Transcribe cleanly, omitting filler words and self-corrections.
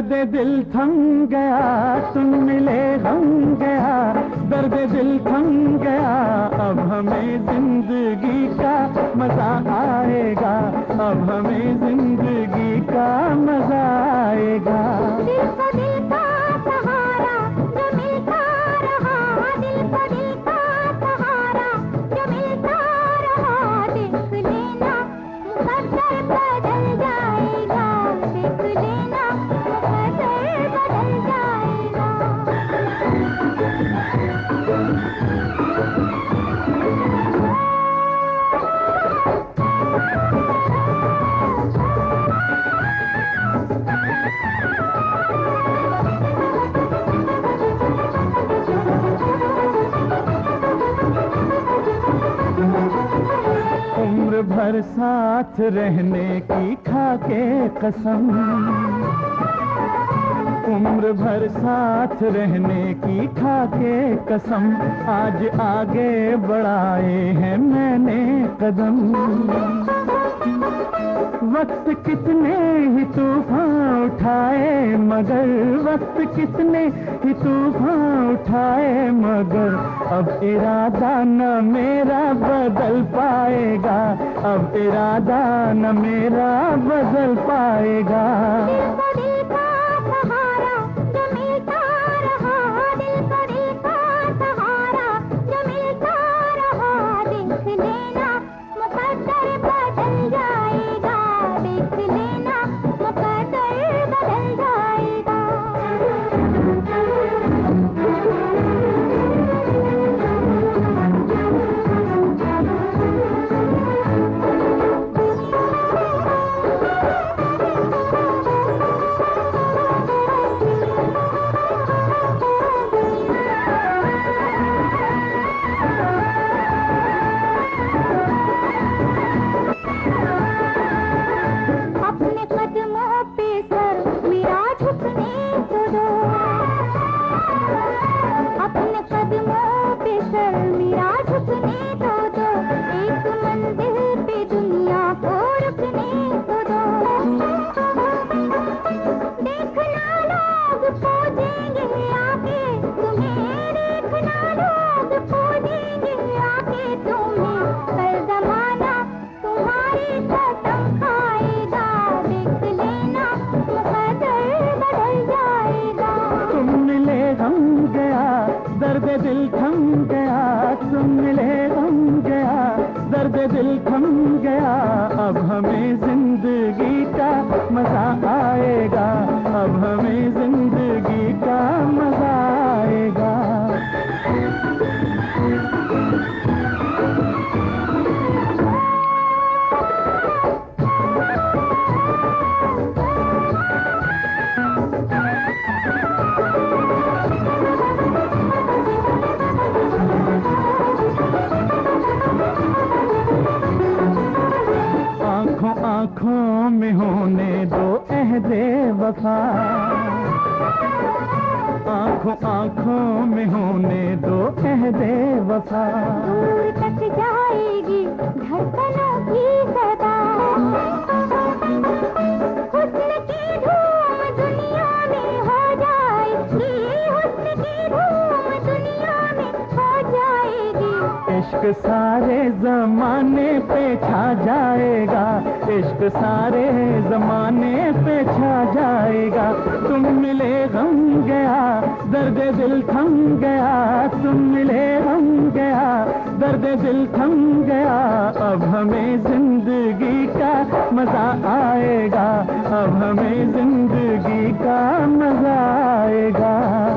दर्द दिल थम गया, तुम मिले गम गया, दर्द दिल थम गया। अब हमें जिंदगी का मजा आएगा, अब हमें जिंदगी का मजा आएगा। दिल को दिल का सहारा जो मिलता रहा, दिल को दिल का सहारा जो मिलता रहा। देख लेना मुकद्दर बदल जाएगा, देख लेना मुकद्दर बदल जाएगा। उम्र भर साथ रहने की खाके कसम, उम्र भर साथ रहने की खाके कसम। आज आगे बढ़ाए हैं मैंने कदम। वक्त कितने ही तूफान उठाए मगर, वक्त कितने ही तूफान उठाए मगर, अब इरादा न मेरा बदल पाएगा, अब इरादा न मेरा बदल पाएगा। दिल को दिल का सहारा जो मिलता रहा, दिल को दिल का सहारा जो मिलता रहा। देख लेना मुकद्दर बदल जाएगा, देख लेना मुकद्दर बदल जाएगा। अपने कदमों पे सर मेरा झुकने तो दो, अपने कदमों पे सर मेरा झुकने तो दो। एक मंजिल पे दुनिया को रुकने तो दो। देखना लोग खोजेंगे आके तुम्हें, देखना लोग खोजेंगे आके तुम्हें। कल जमाना तुम्हारी कसम खाएगा, देख लेना मुकद्दर बदल जाएगा। तुम मिले गम गया, दर्द दिल थम गया, तुम मिले गम गया, दर्द दिल थम गया। अब हमें जिंदगी का मजा आएगा, अब हमें जिंदगी का मजा आएगा। आंखों आंखों में होने दो अहदे वफा, आंखों आंखों में होने दो अहदे वफा। दूर तक जाएगी धड़कनों की सदा, हुस्न की धूम दुनिया में हो जाएगी, हुस्न की धूम दुनिया में हो जाएगी। इश्क सारे जमाने पे छा जाएगा, इश्क सारे जमाने पे छा जाएगा। तुम मिले गम गया, दर्द दिल थम गया, तुम मिले गम गया, दर्द दिल थम गया। अब हमें जिंदगी का मजा आएगा, अब हमें जिंदगी का मजा आएगा।